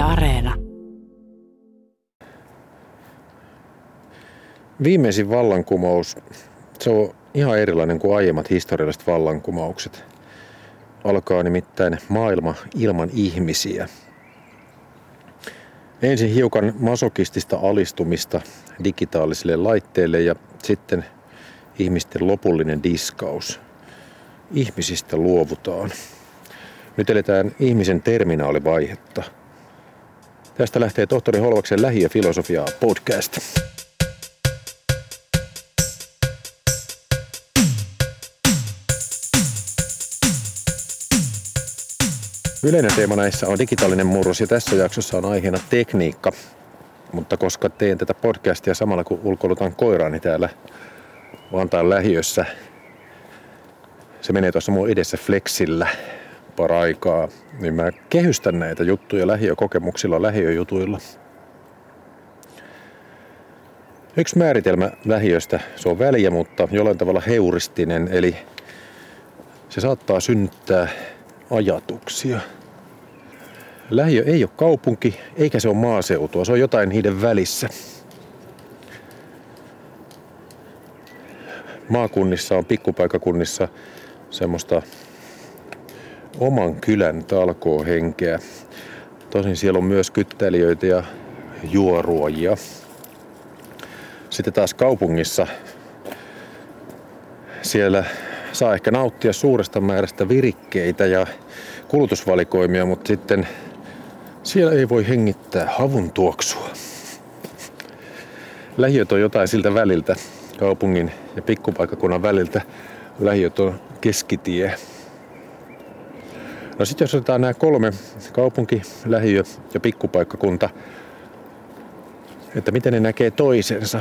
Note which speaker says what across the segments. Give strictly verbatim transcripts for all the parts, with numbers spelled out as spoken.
Speaker 1: Areena.
Speaker 2: Viimeisin vallankumous, se on ihan erilainen kuin aiemmat historialliset vallankumoukset. Alkaa nimittäin maailma ilman ihmisiä. Ensin hiukan masokistista alistumista digitaalisille laitteille ja sitten ihmisten lopullinen diskaus. Ihmisistä luovutaan. Nyt eletään ihmisen terminaalivaihetta. Tästä lähtee tohtori Holvaksen lähiöfilosofiaa podcast. Yleinen teema näissä on digitaalinen murros ja tässä jaksossa on aiheena tekniikka. Mutta koska teen tätä podcastia samalla kun ulkoilutan koiraani täällä Vantaan lähiössä, se menee tuossa mun edessä Flexillä paraikaa, niin mä kehystän näitä juttuja lähiökokemuksilla, lähiöjutuilla. Yksi määritelmä lähiöstä, se on väliä, mutta jollain tavalla heuristinen, eli se saattaa synnyttää ajatuksia. Lähiö ei ole kaupunki, eikä se ole maaseutua, se on jotain niiden välissä. Maakunnissa on pikkupaikakunnissa semmoista oman kylän talkoohenkeä. Tosin siellä on myös kyttäilijöitä ja juoruojia. Sitten taas kaupungissa siellä saa ehkä nauttia suuresta määrästä virikkeitä ja kulutusvalikoimia, mutta sitten siellä ei voi hengittää havun tuoksua. Lähiöt on jotain siltä väliltä, kaupungin ja pikkupaikkakunnan väliltä. Lähiöt on keskitie. No sitten jos otetaan nämä kolme, kaupunki, lähiö ja pikkupaikkakunta, että miten ne näkee toisensa.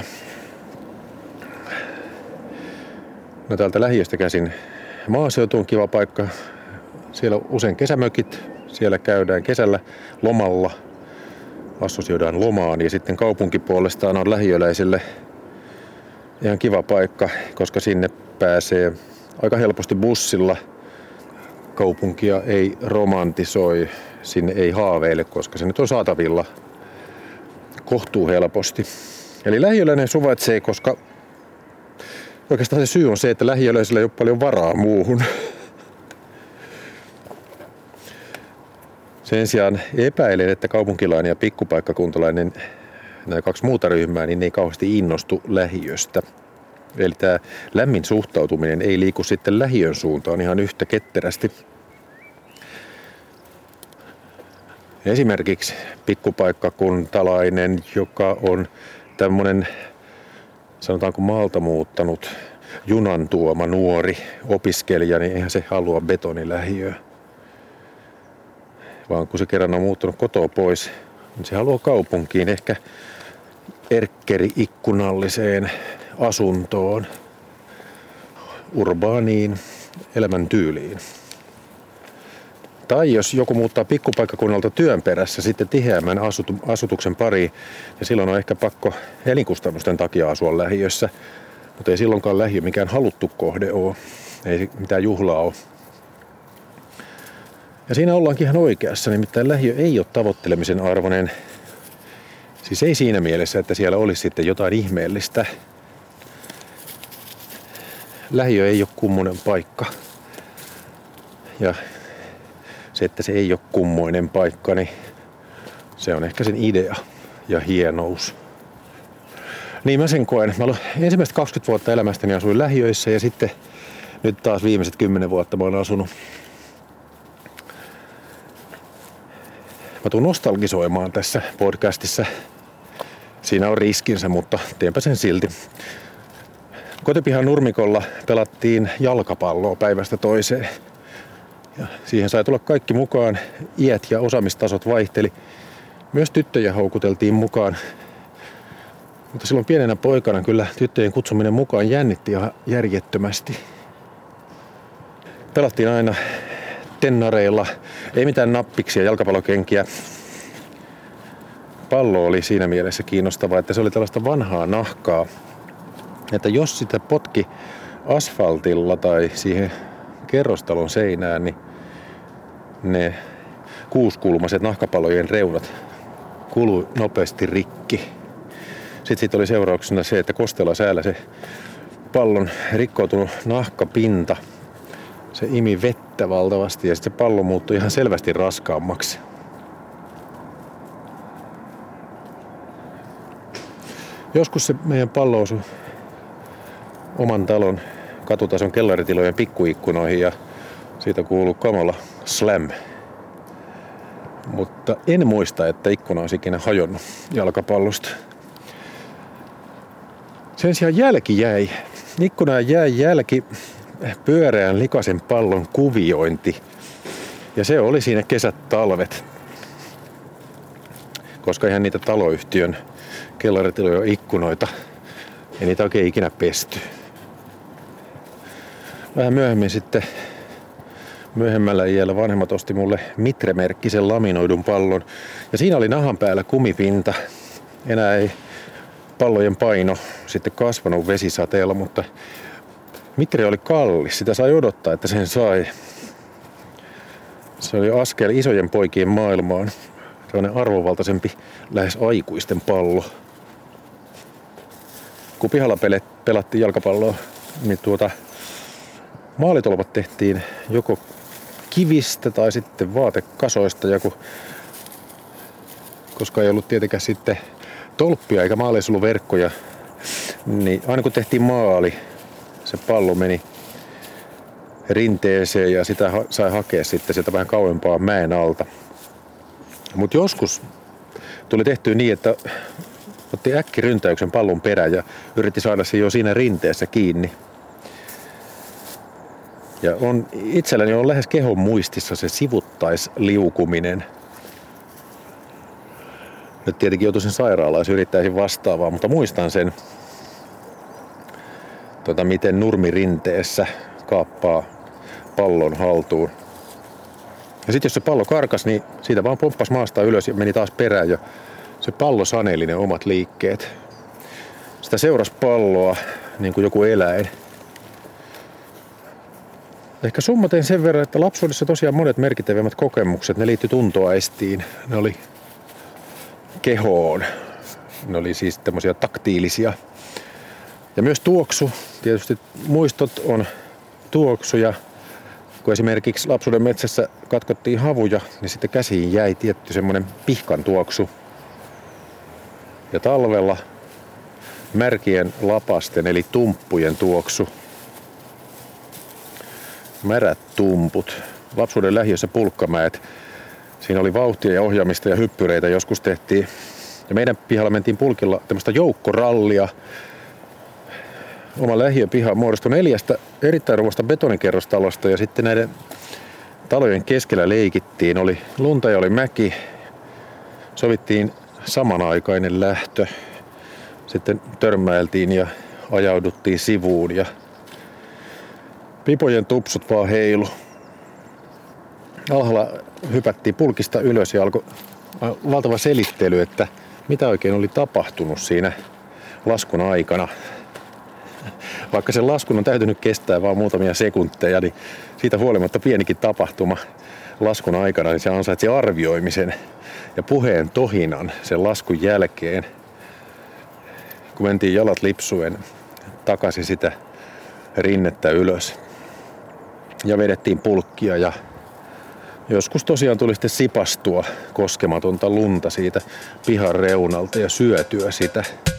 Speaker 2: No täältä lähiöstä käsin maaseutu on kiva paikka. Siellä on usein kesämökit. Siellä käydään kesällä lomalla. Assosioidaan lomaan. Ja sitten kaupunki puolestaan on lähiöläisille ihan kiva paikka, koska sinne pääsee aika helposti bussilla. Kaupunkia ei romantisoi, sinne ei haaveile, koska se nyt on saatavilla kohtuu helposti. Eli lähiöläinen suvaitsee, koska oikeastaan se syy on se, että lähiöläisillä ei ole paljon varaa muuhun. Sen sijaan epäilen, että kaupunkilainen ja pikkupaikkakuntalainen, nämä kaksi muuta ryhmää, niin ne ei kauheasti innostu lähiöstä. Eli tämä lämmin suhtautuminen ei liiku sitten lähiön suuntaan ihan yhtä ketterästi. Esimerkiksi pikkupaikkakuntalainen, joka on tämmöinen, sanotaanko maalta muuttanut junan tuoma nuori opiskelija, niin eihän se halua betonilähiöä. Vaan kun se kerran on muuttunut kotoa pois, niin se haluaa kaupunkiin, ehkä erkkeri-ikkunalliseen asuntoon, urbaaniin elämäntyyliin. Tai jos joku muuttaa pikkupaikkakunnalta työn perässä sitten tiheämmän asutuksen pariin, ja silloin on ehkä pakko elinkustannusten takia asua lähiössä, mutta ei silloinkaan lähiö mikään haluttu kohde ole, ei mitään juhlaa ole. Ja siinä ollaankin ihan oikeassa, nimittäin lähiö ei ole tavoittelemisen arvoinen, siis ei siinä mielessä, että siellä olisi sitten jotain ihmeellistä. Lähiö ei ole kummonen paikka. Ja se, että se ei ole kummoinen paikka, niin se on ehkä sen idea ja hienous. Niin mä sen koen. Mä olen ensimmäiset kaksikymmentä vuotta elämästäni asuin lähiöissä ja sitten nyt taas viimeiset kymmenen vuotta mä olen asunut. Mä tuun nostalgisoimaan tässä podcastissa. Siinä on riskinsä, mutta teenpä sen silti. Kotipihan nurmikolla pelattiin jalkapalloa päivästä toiseen. Ja siihen sai tulla kaikki mukaan. Iät ja osaamistasot vaihteli. Myös tyttöjä houkuteltiin mukaan. Mutta silloin pienenä poikana kyllä tyttöjen kutsuminen mukaan jännitti ihan järjettömästi. Pelattiin aina tennareilla. Ei mitään nappiksia, jalkapallokenkiä. Pallo oli siinä mielessä kiinnostavaa, että se oli tällaista vanhaa nahkaa. Että jos sitä potki asfaltilla tai siihen kerrostalon seinään, niin ne kuuskulmaiset nahkapallojen reunat kului nopeasti rikki. Sitten siitä oli seurauksena se, että kosteella säällä se pallon rikkoutunut nahkapinta, se imi vettä valtavasti ja sitten se pallo muuttui ihan selvästi raskaammaksi. Joskus se meidän pallo osui oman talon katutason kellaritilojen pikkuikkunoihin ja siitä kuului kamala slam. Mutta en muista, että ikkuna olisi ikinä hajonnut jalkapallosta. Sen sijaan jälki jäi. Ikkunaan jäi jälki pyöreän likaisen pallon kuviointi. Ja se oli siinä kesät talvet. Koska ihan niitä taloyhtiön kellaritilojen ikkunoita ei niitä oikein ikinä pesty. Vähän myöhemmin sitten, myöhemmällä iällä vanhemmat osti mulle Mitre-merkkisen laminoidun pallon. Ja siinä oli nahan päällä kumipinta. Enää ei pallojen paino sitten kasvanut vesisateella, mutta Mitre oli kallis. Sitä sai odottaa, että sen sai. Se oli askel isojen poikien maailmaan. Sellainen arvovaltaisempi, lähes aikuisten pallo. Kun pihalla pelattiin jalkapalloa, niin tuota, maalitolpat tehtiin joko kivistä tai sitten vaatekasoista. Ja kun, koska ei ollut tietenkään sitten tolppia eikä maaleissa ollut verkkoja, niin aina kun tehtiin maali, se pallo meni rinteeseen ja sitä sai hakea sitten sieltä vähän kauempaa mäen alta. Mutta joskus tuli tehtyä niin, että otti äkkiryntäyksen pallon perään ja yritti saada se jo siinä rinteessä kiinni. Ja on, itselläni on lähes kehon muistissa se sivuttaisliukuminen. Nyt tietenkin joutuisin sairaalaan, jos yrittäisin vastaavaa, mutta muistan sen, tuota, miten nurmirinteessä kaappaa pallon haltuun. Ja sitten jos se pallo karkas, niin siitä vaan pomppasi maasta ylös ja meni taas perään ja se pallo saneli ne omat liikkeet. Sitä seurasi palloa niin kuin joku eläin. Ehkä summaten sen verran, että lapsuudessa tosiaan monet merkittävimmät kokemukset, ne liittyi tuntoaistiin. Ne oli kehoon. Ne oli siis tämmöisiä taktiilisia. Ja myös tuoksu. Tietysti muistot on tuoksuja. Kun esimerkiksi lapsuuden metsässä katkottiin havuja, niin sitten käsiin jäi tietty semmoinen pihkan tuoksu. Ja talvella märkien lapasten eli tumppujen tuoksu. Märät tumput. Lapsuuden lähiössä Pulkkamäet. Siinä oli vauhtia ja ohjaamista ja hyppyreitä joskus tehtiin. Ja meidän pihalla mentiin pulkilla tämmöistä joukkorallia. Oma lähiöpiha muodostui neljästä erittäin ruuasta betonikerrostalosta ja sitten näiden talojen keskellä leikittiin. Oli lunta ja oli mäki. Sovittiin samanaikainen lähtö. Sitten törmäiltiin ja ajauduttiin sivuun ja pipojen tupsut vaan heilu. Alhaalla hypättiin pulkista ylös ja alkoi valtava selittely, että mitä oikein oli tapahtunut siinä laskun aikana. Vaikka sen laskun on täytynyt kestää vain muutamia sekunteja, niin siitä huolimatta pienikin tapahtuma laskun aikana, niin se ansaitsi arvioimisen ja puheen tohinan sen laskun jälkeen. Kun mentiin jalat lipsuen takaisin sitä rinnettä ylös ja vedettiin pulkkia ja joskus tosiaan tuli sitten sipastua koskematonta lunta siitä pihan reunalta ja syötyä sitä.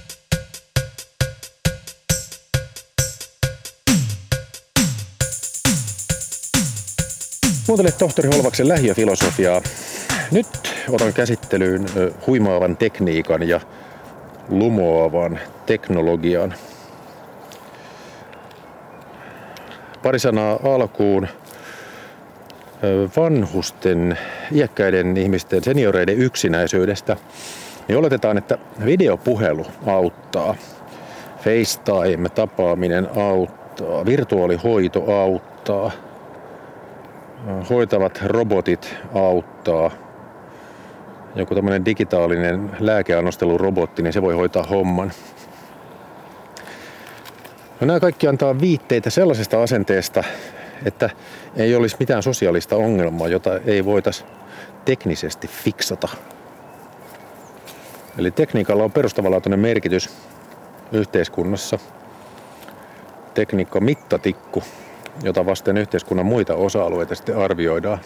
Speaker 2: Kuuntelet tohtori Holvaksen lähiöfilosofiaa. Nyt otan käsittelyyn huimaavan tekniikan ja lumoavan teknologian. Pari sanaa alkuun vanhusten, iäkkäiden ihmisten, senioreiden yksinäisyydestä. Niin oletetaan, että videopuhelu auttaa, FaceTime-tapaaminen auttaa, virtuaalihoito auttaa, hoitavat robotit auttaa. Joku tämmöinen digitaalinen lääkeannostelurobotti, niin se voi hoitaa homman. No, nämä kaikki antaa viitteitä sellaisesta asenteesta, että ei olisi mitään sosiaalista ongelmaa, jota ei voitaisi teknisesti fiksata. Eli tekniikalla on perustavanlaatuinen merkitys yhteiskunnassa. Tekniikka on mittatikku, jota vasten yhteiskunnan muita osa-alueita sitten arvioidaan.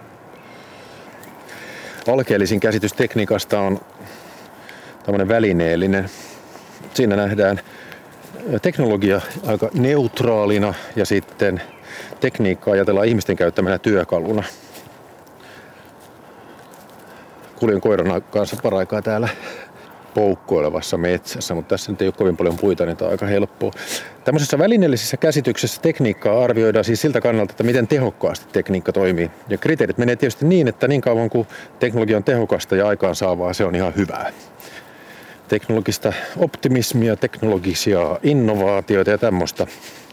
Speaker 2: Alkeellisin käsitys tekniikasta on tämmöinen välineellinen. Siinä nähdään teknologia aika neutraalina ja sitten tekniikka ajatellaan ihmisten käyttämänä työkaluna. Kuljen koiran kanssa paraikaa täällä poukkoilevassa metsässä, mutta tässä nyt ei ole kovin paljon puita, niin tämä on aika helppoa. Tämmöisessä välineellisessä käsityksessä tekniikkaa arvioidaan siis siltä kannalta, että miten tehokkaasti tekniikka toimii. Ja kriteerit menee tietysti niin, että niin kauan kuin teknologia on tehokasta ja aikaansaavaa, se on ihan hyvää. Teknologista optimismia, teknologisia innovaatioita ja tämmöistä.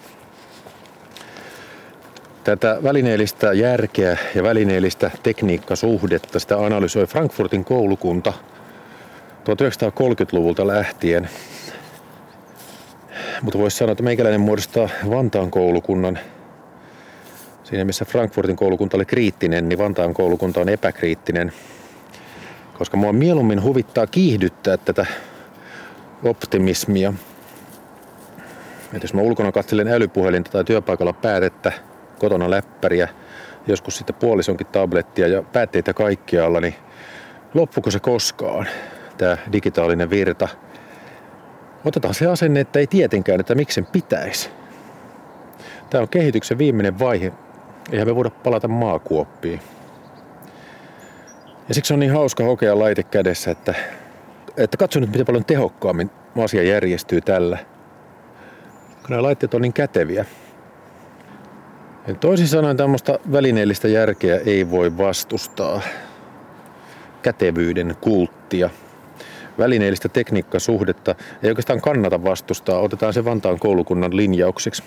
Speaker 2: Tätä välineellistä järkeä ja välineellistä tekniikkasuhdetta sitä analysoi Frankfurtin koulukunta tuhatyhdeksänsataakolmekymmentäluvulta lähtien. Mutta voisi sanoa, että meikäläinen muodostaa Vantaan koulukunnan. Siinä missä Frankfurtin koulukunta oli kriittinen, niin Vantaan koulukunta on epäkriittinen. Koska mua mieluummin huvittaa kiihdyttää tätä optimismia. Et jos mä ulkona katselen älypuhelinta tai työpaikalla päätettä, kotona läppäriä, joskus sitten puolisonkin tablettia ja päätteitä kaikkialla, niin loppuuko se koskaan, tämä digitaalinen virta? Otetaan se asenne, että ei tietenkään, että miksen pitäisi. Tämä on kehityksen viimeinen vaihe. Eihän me voida palata maakuoppiin. Ja siksi on niin hauska hokea laite kädessä, että, että katso nyt miten paljon tehokkaammin asia järjestyy tällä. Kun nämä laitteet on niin käteviä. Ja toisin sanoen tämmöistä välineellistä järkeä ei voi vastustaa. Kätevyyden kulttia. Välineellistä tekniikkasuhdetta ei oikeastaan kannata vastustaa. Otetaan se Vantaan koulukunnan linjaukseksi.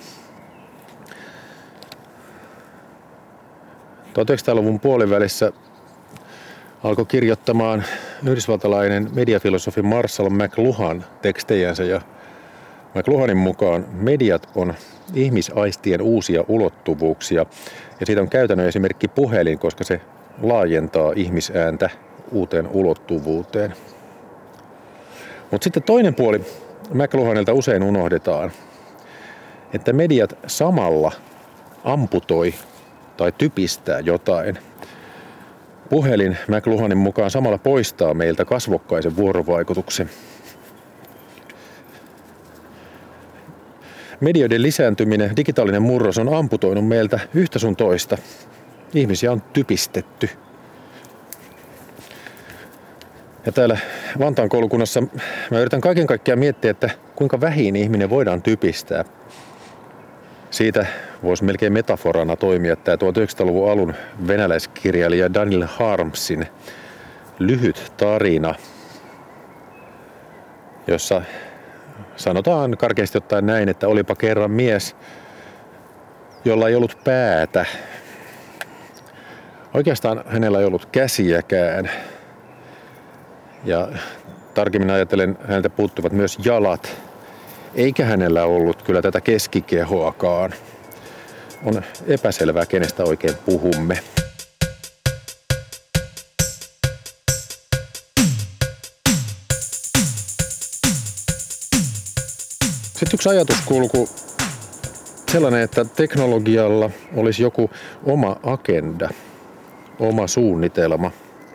Speaker 2: tuhatyhdeksänsataaluvun puolivälissä alkoi kirjoittamaan yhdysvaltalainen mediafilosofi Marshall McLuhan tekstejänsä. Ja McLuhanin mukaan mediat on ihmisaistien uusia ulottuvuuksia. Ja siitä on käytännön esimerkki puhelin, koska se laajentaa ihmisääntä uuteen ulottuvuuteen. Mutta sitten toinen puoli McLuhanilta usein unohdetaan, että mediat samalla amputoi tai typistää jotain. Puhelin McLuhanin mukaan samalla poistaa meiltä kasvokkaisen vuorovaikutuksen. Medioiden lisääntyminen, digitaalinen murros on amputoinut meiltä yhtä sun toista. Ihmisiä on typistetty. Ja täällä Vantaan koulukunnassa mä yritän kaiken kaikkiaan miettiä, että kuinka vähin ihminen voidaan typistää. Siitä voisi melkein metaforana toimia tämä tuhatyhdeksänsataaluvun alun venäläiskirjailija Daniel Harmsin lyhyt tarina, jossa sanotaan karkeasti ottaen näin, että olipa kerran mies, jolla ei ollut päätä. Oikeastaan hänellä ei ollut käsiäkään. Ja tarkemmin ajatellen häneltä puuttuvat myös jalat. Eikä hänellä ollut kyllä tätä keskikehoakaan. On epäselvää, kenestä oikein puhumme. Sitten yksi ajatuskulku sellainen, että teknologialla olisi joku oma agenda, oma suunnitelma.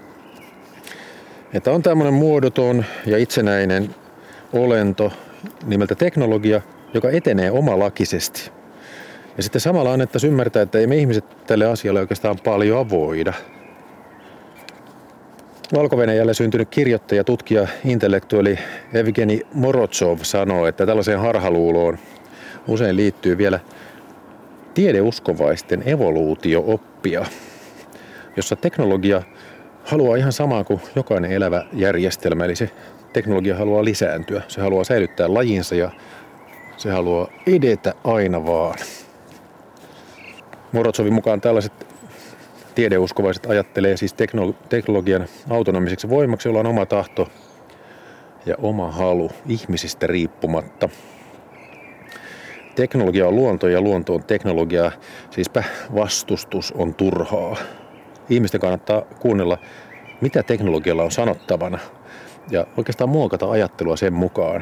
Speaker 2: Että on tämmöinen muodoton ja itsenäinen olento nimeltä teknologia, joka etenee omalakisesti. Ja sitten samalla annettaisiin ymmärtää, että ei me ihmiset tälle asialle oikeastaan paljon voida. Valko-Venäjällä syntynyt kirjoittaja, tutkija, intellektuelli Evgeni Morozov sanoo, että tällaiseen harhaluuloon usein liittyy vielä tiedeuskovaisten evoluutio-oppia, jossa teknologia haluaa ihan samaa kuin jokainen elävä järjestelmä, eli se teknologia haluaa lisääntyä, se haluaa säilyttää lajinsa ja se haluaa edetä aina vaan. Morozovin mukaan tällaiset tiedeuskovaiset ajattelee siis teknologian autonomiseksi voimaksi, jolla on oma tahto ja oma halu ihmisistä riippumatta. Teknologia on luonto ja luonto on teknologiaa, siispä vastustus on turhaa. Ihmisten kannattaa kuunnella, mitä teknologialla on sanottavana. ja oikeastaan muokata ajattelua sen mukaan.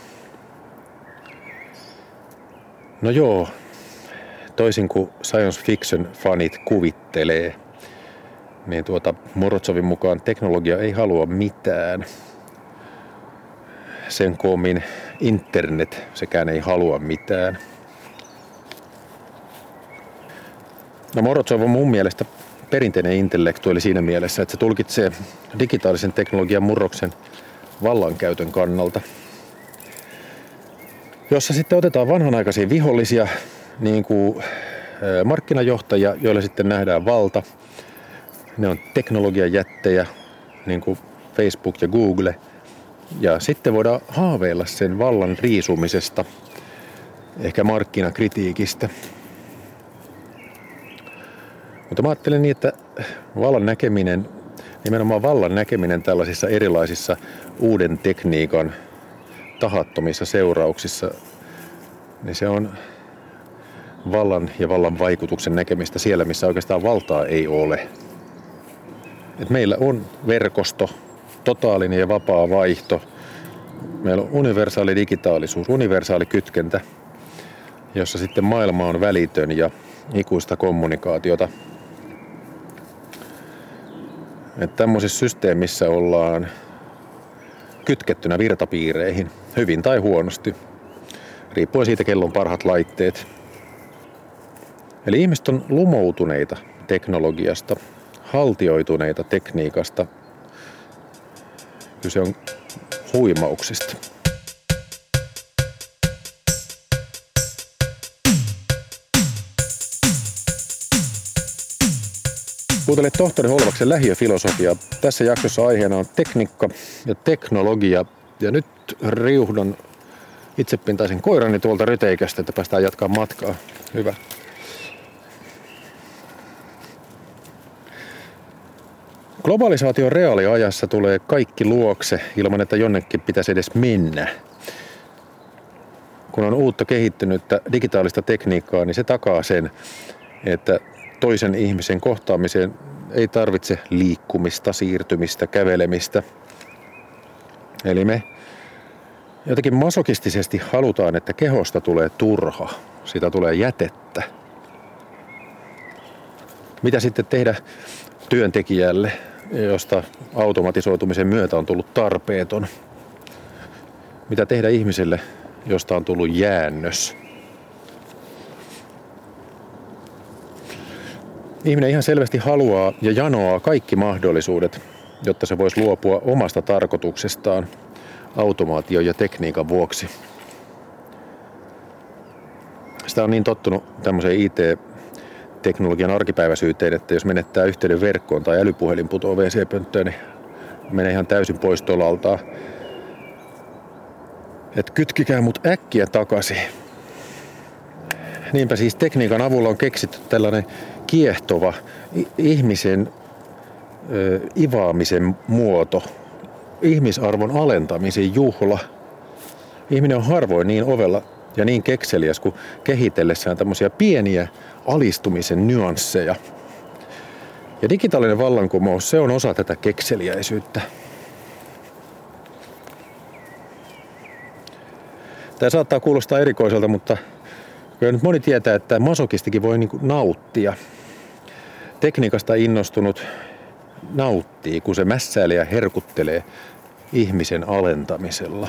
Speaker 2: No joo, toisin kuin science fiction fanit kuvittelee, niin tuota Morozovin mukaan teknologia ei halua mitään. Sen koomin internet sekään ei halua mitään. No Morozov on mun mielestä perinteinen intellektuaali siinä mielessä, että se tulkitsee digitaalisen teknologian murroksen vallankäytön kannalta, jossa sitten otetaan vanhanaikaisia vihollisia, niin kuin markkinajohtajia, joilla sitten nähdään valta. Ne on teknologian jättejä, niin kuin Facebook ja Google. Ja sitten voidaan haaveilla sen vallan riisumisesta, ehkä markkinakritiikistä. Mutta mä ajattelen niin, että vallan näkeminen, nimenomaan vallan näkeminen tällaisissa erilaisissa uuden tekniikan tahattomissa seurauksissa, niin se on vallan ja vallan vaikutuksen näkemistä siellä, missä oikeastaan valtaa ei ole. Et meillä on verkosto, totaalinen ja vapaa vaihto. Meillä on universaali digitaalisuus, universaali kytkentä, jossa sitten maailma on välitön ja ikuista kommunikaatiota. Että tämmöisessä systeemissä ollaan kytkettynä virtapiireihin, hyvin tai huonosti, riippuen siitä, kello on parhaat laitteet. Eli ihmiset on lumoutuneita teknologiasta, haltioituneita tekniikasta. Kyse on huimauksista. Kuuntelet tohtori Holvaksen lähiöfilosofiaa. Tässä jaksossa aiheena on tekniikka ja teknologia. Ja nyt riuhdon itsepintaisen koirani tuolta ryteikästä, että päästään jatkamaan matkaa. Hyvä. Globalisaation reaaliajassa tulee kaikki luokse ilman, että jonnekin pitäisi edes mennä. Kun on uutta kehittynyttä digitaalista tekniikkaa, niin se takaa sen, että toisen ihmisen kohtaamiseen ei tarvitse liikkumista, siirtymistä, kävelemistä. Eli me jotenkin masokistisesti halutaan, että kehosta tulee turha, siitä tulee jätettä. Mitä sitten tehdä työntekijälle, josta automatisoitumisen myötä on tullut tarpeeton? Mitä tehdä ihmiselle, josta on tullut jäännös? Ihminen ihan selvästi haluaa ja janoaa kaikki mahdollisuudet, jotta se voisi luopua omasta tarkoituksestaan automaation ja tekniikan vuoksi. Sitä on niin tottunut tämmöiseen I T-teknologian arkipäiväisyyteen, että jos menettää yhteyden verkkoon tai älypuhelin putoaa W C-pönttöön, niin menee ihan täysin pois tolaltaan. Et kytkikää mut äkkiä takaisin. Niinpä siis tekniikan avulla on keksitty tällainen kiehtova ihmisen ö, ivaamisen muoto, ihmisarvon alentamisen juhla. Ihminen on harvoin niin ovella ja niin kekseliäs kuin kehitellessään tämmöisiä pieniä alistumisen nyansseja. Ja digitaalinen vallankumous, se on osa tätä kekseliäisyyttä. Tämä saattaa kuulostaa erikoiselta, mutta kyllä nyt moni tietää, että masokistikin voi niinku nauttia. Tekniikasta innostunut nauttii, kun se mässäilee ja herkuttelee ihmisen alentamisella.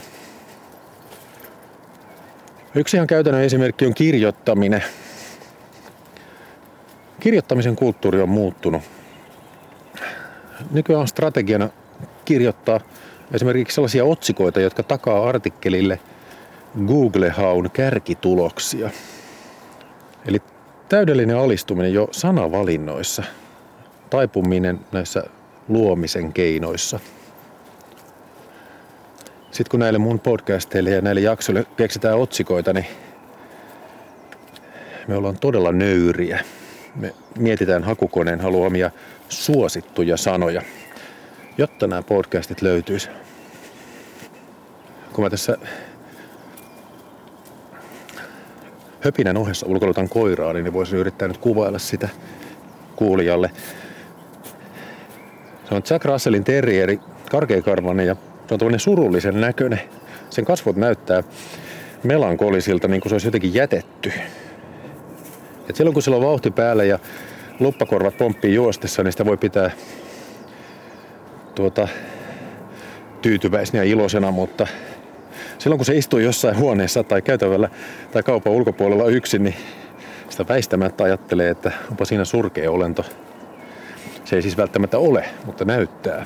Speaker 2: Yksi ihan käytännön esimerkki on kirjoittaminen. Kirjoittamisen kulttuuri on muuttunut. Nykyään on strategiana kirjoittaa esimerkiksi sellaisia otsikoita, jotka takaa artikkelille Google-haun kärkituloksia. Eli täydellinen alistuminen jo sanavalinnoissa, taipuminen näissä luomisen keinoissa. Sitten kun näille mun podcasteille ja näille jaksoille keksitään otsikoita, niin me ollaan todella nöyriä. Me mietitään hakukoneen haluamia suosittuja sanoja, jotta nämä podcastit löytyisi. Kun mä tässä höpinän ohessa ulkoilutan koiraa, niin voisin yrittää nyt kuvailla sitä kuulijalle. Se on Jack Russellin terrieri, karkeakarvainen ja Se on tämmöinen surullisen näköinen. Sen kasvot näyttää melankolisilta, niin kuin se olisi jotenkin jätetty. Et silloin kun sillä on vauhti päällä ja luppakorvat pomppii juostessa, niin sitä voi pitää tuota, tyytyväisenä ja iloisena, mutta silloin kun se istuu jossain huoneessa tai käytävällä tai kaupan ulkopuolella yksin, niin sitä väistämättä ajattelee, että onpa siinä surkea olento. Se ei siis välttämättä ole, mutta näyttää.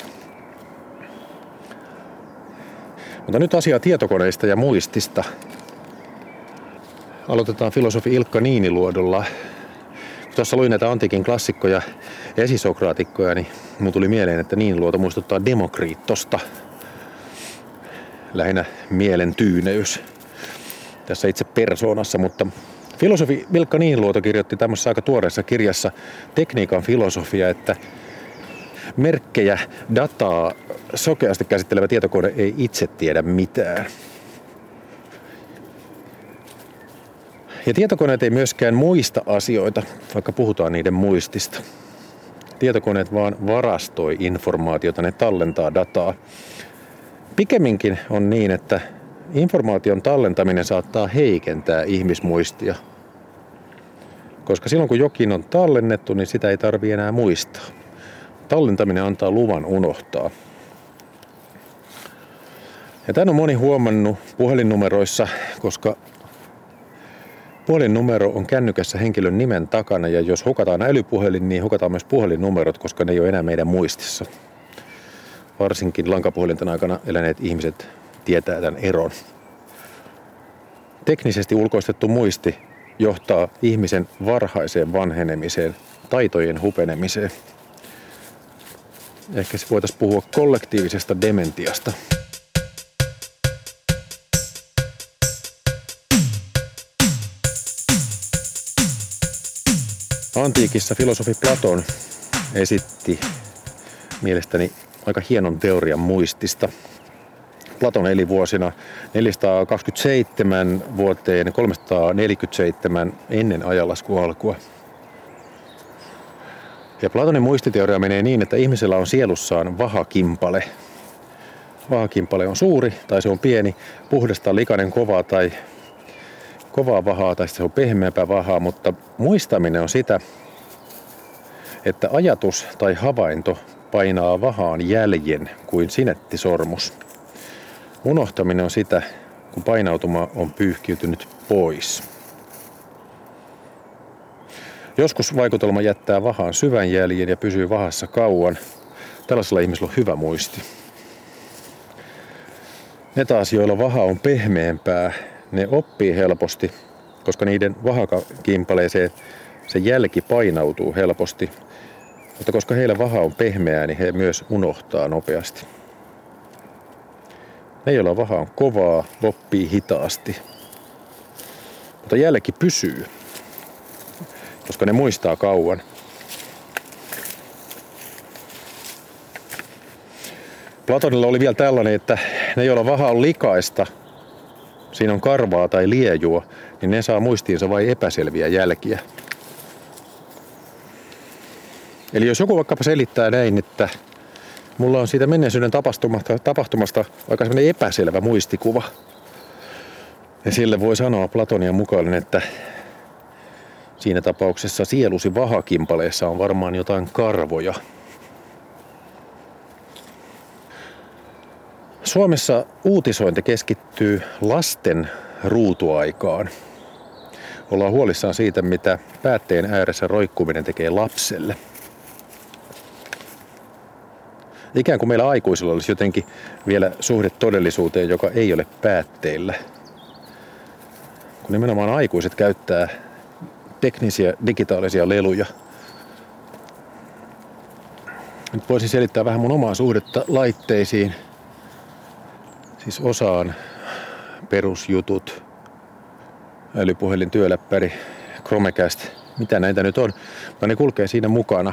Speaker 2: Mutta nyt asiaa tietokoneista ja muistista. Aloitetaan filosofi Ilkka Niiniluodolla. Kun tuossa luin näitä antiikin klassikkoja ja esisokraatikkoja, niin mun tuli mieleen, että Niiniluoto muistuttaa Demokriittosta. Lähinnä mielen tyyneys tässä itse persoonassa, mutta filosofi Ilkka Niiniluoto kirjoitti tämmöisessä aika tuoreessa kirjassa Tekniikan filosofia, että merkkejä, dataa sokeasti käsittelevä tietokone ei itse tiedä mitään. Ja tietokoneet ei myöskään muista asioita, vaikka puhutaan niiden muistista. Tietokoneet vaan varastoi informaatiota, ne tallentaa dataa. Pikemminkin on niin, että informaation tallentaminen saattaa heikentää ihmismuistia. Koska silloin kun jokin on tallennettu, niin sitä ei tarvitse enää muistaa. Tallentaminen antaa luvan unohtaa. Ja tämän on moni huomannut puhelinnumeroissa, koska puhelinnumero on kännykässä henkilön nimen takana, ja jos hukataan älypuhelin, niin hukataan myös puhelinnumerot, koska ne ei ole enää meidän muistissa. Varsinkin lankapuhelinten aikana eläneet ihmiset tietää tämän eron. Teknisesti ulkoistettu muisti johtaa ihmisen varhaiseen vanhenemiseen, taitojen hupenemiseen. Ehkä se voitaisiin puhua kollektiivisesta dementiasta. Antiikissa filosofi Platon esitti mielestäni aika hienon teorian muistista. Platon eli vuosina neljäsataakaksikymmentäseitsemän vuoteen kolmesataaneljäkymmentäseitsemän ennen ajanlaskun alkua. Ja Platonin muistiteoria menee niin, että ihmisellä on sielussaan vahakimpale. Vahakimpale on suuri tai se on pieni, puhdasta, likainen, kovaa tai kovaa vahaa tai se on pehmeämpää vahaa, mutta muistaminen on sitä, että ajatus tai havainto painaa vahaan jäljen kuin sinettisormus. Unohtaminen on sitä, kun painautuma on pyyhkiytynyt pois. Joskus vaikutelma jättää vahaan syvän jäljen ja pysyy vahassa kauan. Tällaisella ihmisellä on hyvä muisti. Ne taas, joilla vaha on pehmeämpää, ne oppii helposti, koska niiden vahakimpaleeseen se jälki painautuu helposti. Mutta koska heillä vaha on pehmeää, niin he myös unohtaa nopeasti. Ne, joilla vaha on kovaa, oppii hitaasti. Mutta jälki pysyy, koska ne muistaa kauan. Platonilla oli vielä tällainen, että ne, joilla vaha on likaista, siinä on karvaa tai liejua, niin ne saa muistiinsa vain epäselviä jälkiä. Eli jos joku vaikkapa selittää näin, että mulla on siitä menneisyyden tapahtumasta, tapahtumasta aika sellainen epäselvä muistikuva, ja sille voi sanoa Platonia mukaan, että siinä tapauksessa sielusi vahakimpaleessa on varmaan jotain karvoja. Suomessa uutisointi keskittyy lasten ruutuaikaan. Ollaan huolissaan siitä, mitä päätteen ääressä roikkuminen tekee lapselle. Ikään kuin meillä aikuisilla olisi jotenkin vielä suhde todellisuuteen, joka ei ole päätteillä. Kun nimenomaan aikuiset käyttää teknisiä digitaalisia leluja. Nyt voisin selittää vähän mun omaa suhdetta laitteisiin. Siis osaan perusjutut, älypuhelin, työläppäri, Chromecast, mitä näitä nyt on. Mutta ne kulkee siinä mukana.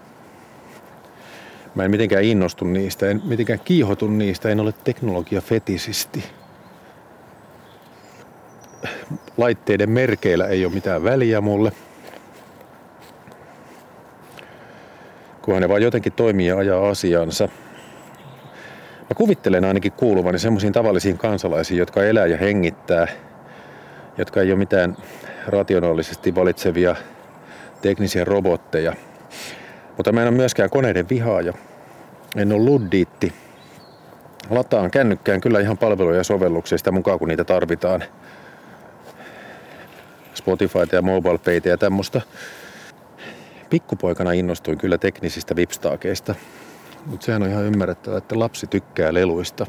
Speaker 2: Mä en mitenkään innostu niistä, en mitenkään kiihotu niistä, en ole teknologiafetisisti. Laitteiden merkeillä ei ole mitään väliä mulle. Kunhan ne vaan jotenkin toimii ja ajaa asiansa. Mä kuvittelen ainakin kuuluvani semmoisiin tavallisiin kansalaisiin, jotka elää ja hengittää, jotka ei ole mitään rationaalisesti valitsevia teknisiä robotteja. Mutta mä en ole myöskään koneiden vihaaja. En ole luddiitti. Lataan kännykkään kyllä ihan palveluja ja sovelluksia sitä mukaan, kun niitä tarvitaan. Spotifyta ja MobilePaytä ja tämmöistä. Pikkupoikana innostuin kyllä teknisistä vipstaakeista. Mutta sehän on ihan ymmärrettävää, että lapsi tykkää leluista.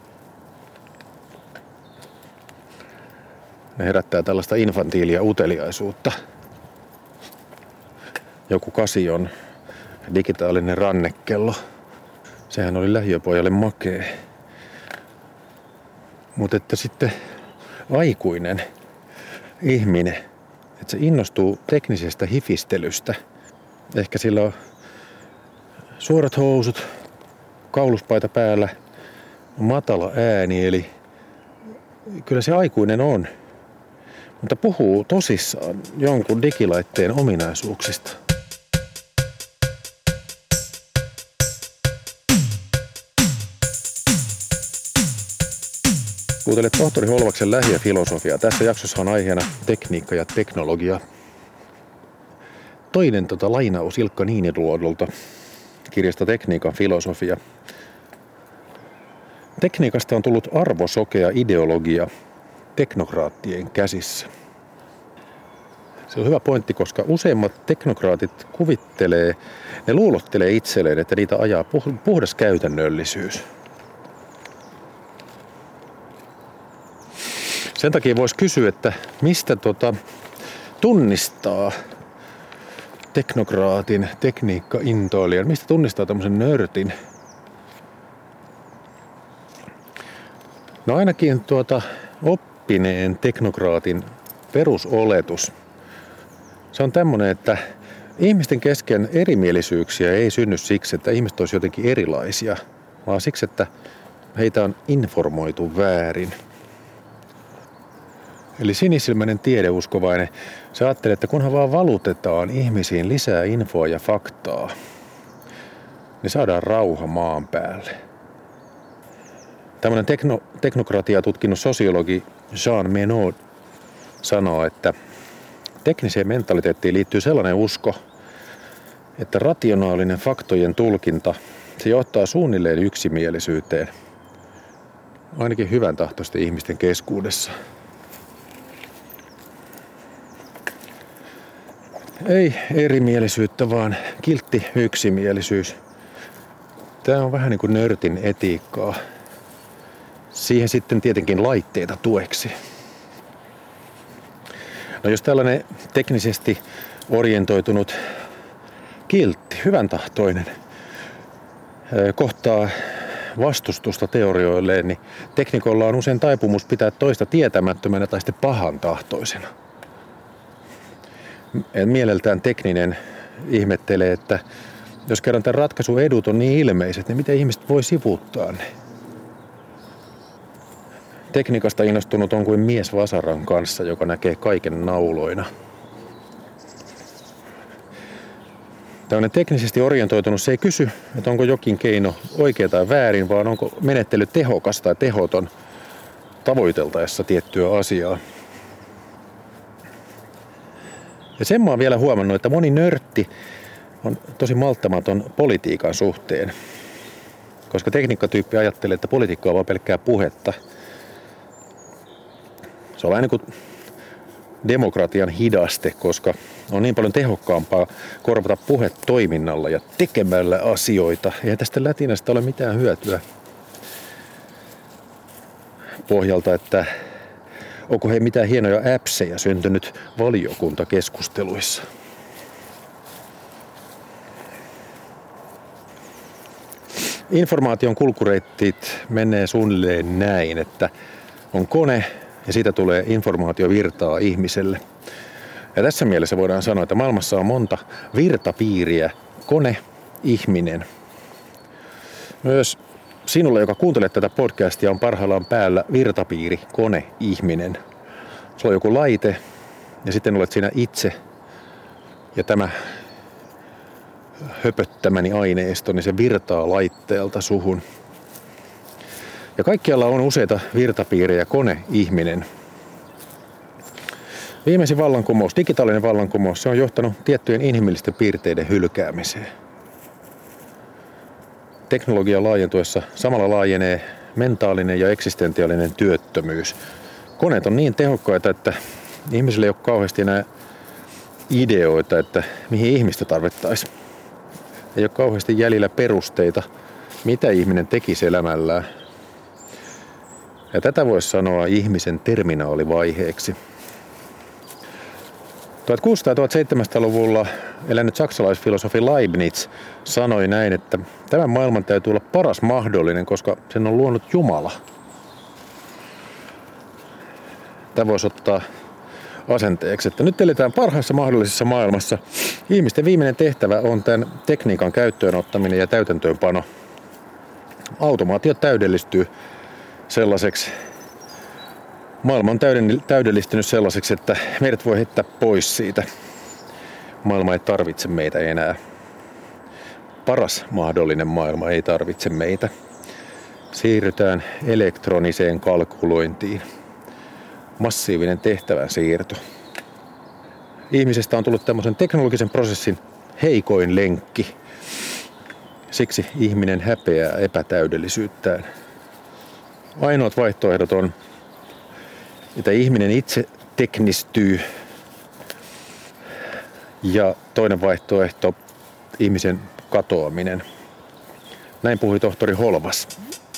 Speaker 2: Ne herättää tällaista infantiilia uteliaisuutta. Joku Casion digitaalinen rannekello. Sehän oli lähiöpojalle makee. Mutta että sitten aikuinen ihminen, että se innostuu teknisestä hifistelystä. Ehkä sillä on suorat housut, kauluspaita päällä, matala ääni, eli kyllä se aikuinen on. Mutta puhuu tosissaan jonkun digilaitteen ominaisuuksista. Kuuntelet tohtori Holvaksen lähiöfilosofiaa. Tässä jaksossa on aiheena tekniikka ja teknologia. Toinen tota, lainaus Ilkka Niiniluodolta kirjasta Tekniikan filosofia. Tekniikasta on tullut arvosokea ideologia teknokraattien käsissä. Se on hyvä pointti, koska useimmat teknokraatit kuvittelee, ne luulottelee itselleen, että niitä ajaa puhdas käytännöllisyys. Sen takia voisi kysyä, että mistä tota tunnistaa teknokraatin, tekniikka-intoilijan, mistä tunnistaa tämmöisen nörtin? No ainakin tuota oppineen teknokraatin perusoletus. Se on tämmöinen, että ihmisten kesken erimielisyyksiä ei synny siksi, että ihmiset olisi jotenkin erilaisia, vaan siksi, että heitä on informoitu väärin. Eli sinisilmäinen tiedeuskovainen, se ajattelee, että kunhan vaan valutetaan ihmisiin lisää infoa ja faktaa, niin saadaan rauha maan päälle. Tällainen tekno, teknokratiaa tutkinut sosiologi Jean Menot sanoo, että tekniseen mentaliteettiin liittyy sellainen usko, että rationaalinen faktojen tulkinta, se johtaa suunnilleen yksimielisyyteen, ainakin hyvän tahtoisten ihmisten keskuudessa. Ei erimielisyyttä, vaan kiltti yksimielisyys. Tämä on vähän niin kuin nörtin etiikkaa. Siihen sitten tietenkin laitteita tueksi. No jos tällainen teknisesti orientoitunut kiltti, hyvän tahtoinen, kohtaa vastustusta teorioilleen, niin teknikolla on usein taipumus pitää toista tietämättömänä tai sitten pahantahtoisena. Mieleltään tekninen ihmettelee, että jos kerran tämän ratkaisun edut on niin ilmeiset, niin miten ihmiset voi sivuuttaa ne? Tekniikasta innostunut on kuin mies vasaran kanssa, joka näkee kaiken nauloina. Tällainen teknisesti orientoitunut, se ei kysy, että onko jokin keino oikea tai väärin, vaan onko menettely tehokas tai tehoton tavoiteltaessa tiettyä asiaa. Ja sen mä oon vielä huomannut, että moni nörtti on tosi malttamaton politiikan suhteen. Koska tekniikkatyyppi ajattelee, että politiikka on vaan pelkkää puhetta. Se on vähän niin kuin demokratian hidaste, koska on niin paljon tehokkaampaa korvata puhe toiminnalla ja tekemällä asioita. Eihän tästä lätinästä ole mitään hyötyä pohjalta, että onko he mitään hienoja appseja syntynyt valiokuntakeskusteluissa. Informaation kulkureitit menee suunnilleen näin, että on kone ja siitä tulee informaatiovirtaa ihmiselle. Ja tässä mielessä voidaan sanoa, että maailmassa on monta virtapiiriä, kone, ihminen. Myös sinulle, joka kuuntelee tätä podcastia, on parhaillaan päällä virtapiiri, kone, ihminen. Sulla on joku laite ja sitten olet siinä itse ja tämä höpöttämäni aineisto, niin se virtaa laitteelta suhun. Ja kaikkialla on useita virtapiirejä kone-ihminen. Viimeisin vallankumous, digitaalinen vallankumous, se on johtanut tiettyjen inhimillisten piirteiden hylkäämiseen. Teknologian laajentuessa samalla laajenee mentaalinen ja eksistentiaalinen työttömyys. Koneet on niin tehokkaita, että ihmisille ei ole kauheasti enää ideoita, että mihin ihmistä tarvittaisiin. Ei ole kauheasti jäljellä perusteita, mitä ihminen tekisi elämällään. Ja tätä voisi sanoa ihmisen terminaalivaiheeksi. tuhatkuusisataa-tuhatseitsemänsataaluvulla elänyt saksalaisfilosofi Leibniz sanoi näin, että tämän maailman täytyy olla paras mahdollinen, koska sen on luonut Jumala. Tämä voisi ottaa asenteeksi, että nyt eletään parhaassa mahdollisessa maailmassa. Ihmisten viimeinen tehtävä on tämän tekniikan käyttöön ottaminen ja täytäntöönpano. Automaatio täydellistyy sellaiseksi. Maailma on täydellistynyt sellaiseksi, että meidät voi heittää pois siitä. Maailma ei tarvitse meitä enää. Paras mahdollinen maailma ei tarvitse meitä. Siirrytään elektroniseen kalkulointiin. Massiivinen tehtävän siirto. Ihmisestä on tullut tämmöisen teknologisen prosessin heikoin lenkki. Siksi ihminen häpeää epätäydellisyyttään. Ainoat vaihtoehdot on, että ihminen itse teknistyy, ja toinen vaihtoehto, ihmisen katoaminen. Näin puhui tohtori Holvas.